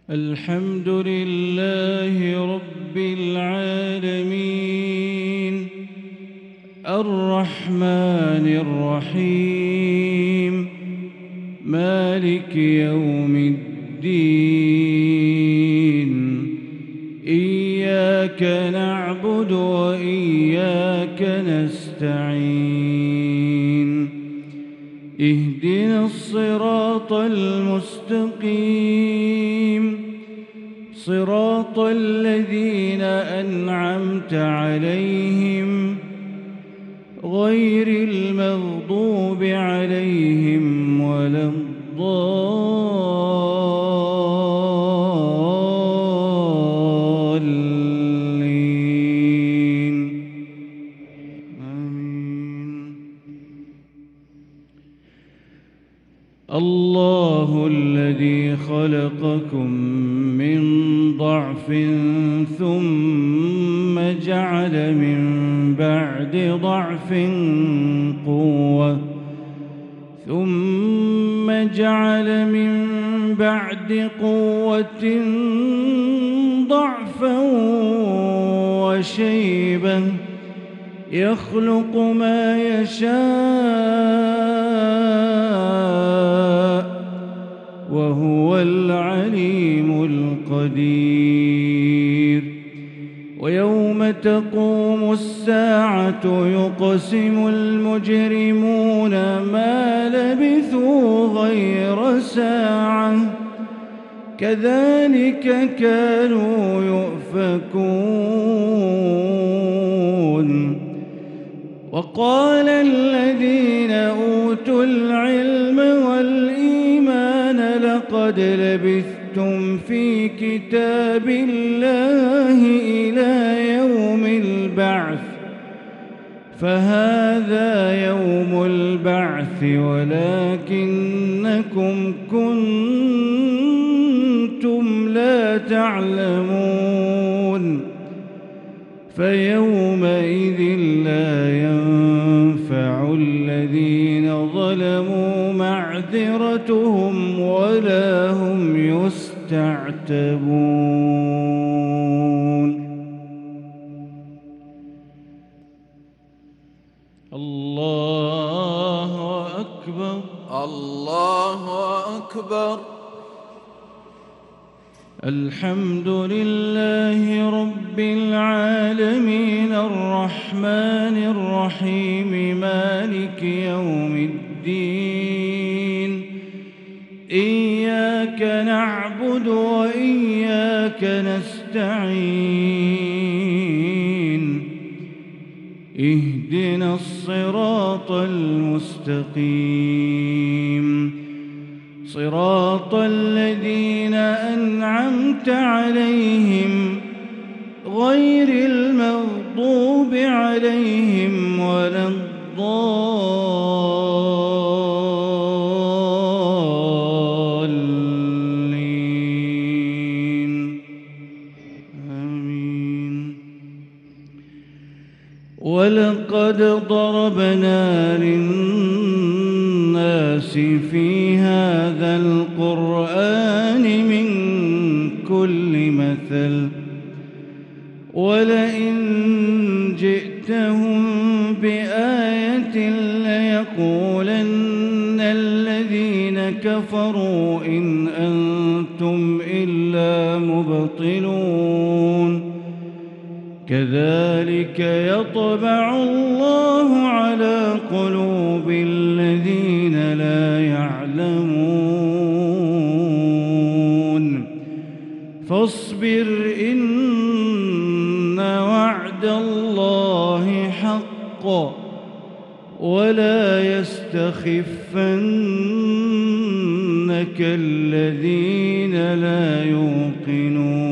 الحمد لله رب العالمين الرحمن الرحيم مالك يوم الدين إياك نعبد وإياك نستعين اهدنا الصراط المستقيم صراط الذين أنعمت عليهم غير المغضوب عليهم ولا الضالين آمين. الله الذي خلقكم من ضعف ثم جعل من بعد ضعف قوة ثم جعل من بعد قوة ضعفا وشيبة يخلق ما يشاء وهو العليم القدير. ويوم تقوم الساعة يقسم المجرمون ما لبثوا غير ساعة كذلك كانوا يؤفكون. وقال الذين أوتوا العلم والإيمان لقد لبثتم في كتاب الله إلى يوم البعث فهذا يوم البعث ولكنكم كنتم لا تعلمون. فيومئذ لا ينفع الذين ظلموا معذرتهم ولا هم يستعتبون. الله أكبر الله أكبر. الحمد لله رب العالمين الرحمن الرحيم مالك يوم الدين إياك نعبد وإياك نستعين اهدنا الصراط المستقيم صراط الذين أنعمت عليهم غير المغضوب عليهم ولا الضالين آمين. ولقد ضربنا للناس في هذا القرآن من كل مثل ولئن جئتهم بآية ليقولن الذين كفروا إن أنتم إلا مبطلون. كذلك يطبع الله على قلوب الذين لا يعلمون. فاصبر إن وعد الله حق ولا يستخفنك الذين لا يوقنون.